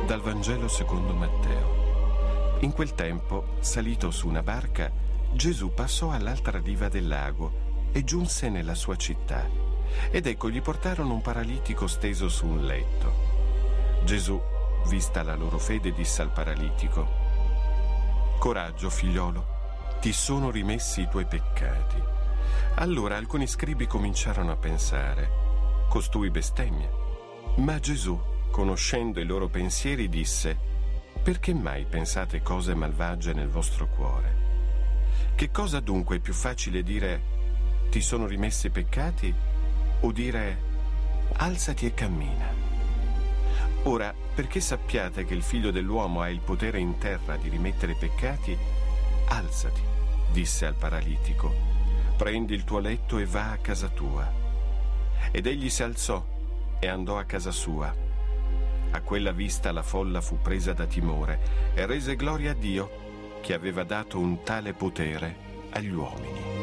Dal Vangelo secondo Matteo. In quel tempo, salito su una barca, Gesù passò all'altra riva del lago e giunse nella sua città. Ed ecco, gli portarono un paralitico steso su un letto. Gesù, vista la loro fede, disse al paralitico: «Coraggio, figliolo, ti sono rimessi i tuoi peccati». Allora alcuni scribi cominciarono a pensare: «Costui bestemmia». Ma Gesù, conoscendo i loro pensieri, disse: «Perché mai pensate cose malvagie nel vostro cuore? Che cosa dunque è più facile dire: ti sono rimessi i peccati, o dire: alzati e cammina? Ora, perché sappiate che il Figlio dell'uomo ha il potere in terra di rimettere i peccati, alzati», disse al paralitico, «prendi il tuo letto e va a casa tua». Ed egli si alzò e andò a casa sua. A quella vista la folla fu presa da timore e rese gloria a Dio, che aveva dato un tale potere agli uomini.